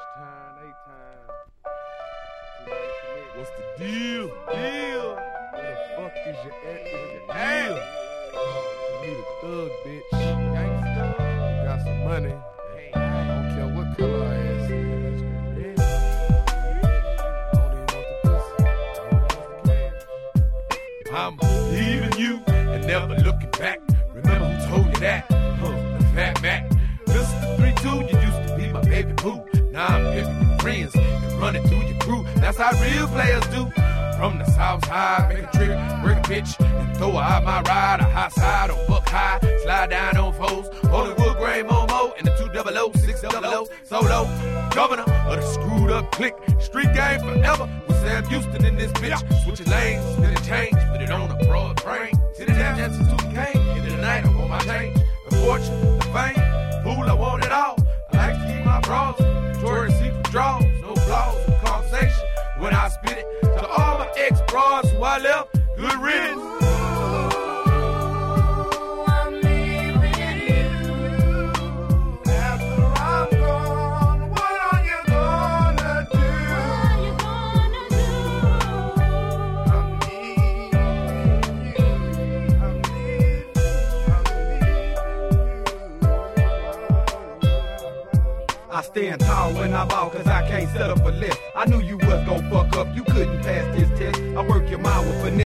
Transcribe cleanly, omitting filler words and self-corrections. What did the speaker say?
What's the deal? Where the fuck is your deal? You need a thug, bitch. Gangsta. You got some money. I don't care what color her ass is. I don't even want the pussy. I'm leaving you and never looking back. Remember who told you that? The Fat Mac. Mr. 3-2, you used to be my baby boo. Now I'm pimping your friends and running through your crew. That's how real players do. From the south side, make a trick, break a bitch, and throw her out my ride. A high side on Buck High, slide down on foes. Hollywood, Gray Momo, and the 200, 600, solo. Governor of the screwed up clique. Street game forever with Sam Houston in this bitch. Switching lanes, spin and change, put it on a broad train. Sitting down, dancing to the cane. Into the night, I want my change. The fortune, the fame, fool, I want it all. I like to keep my bras, Victoria's Secret draws, no flaws in conversation. When I spit it to all my ex-bras who I left, good riddance. I'm leaving you. After I'm gone, what are you gonna do? I'm leaving you. I'm leaving you. I stand tall when I ball, cause I can't settle for less. I knew you was gon' fuck up, you couldn't pass this test. I work your mind with finesse.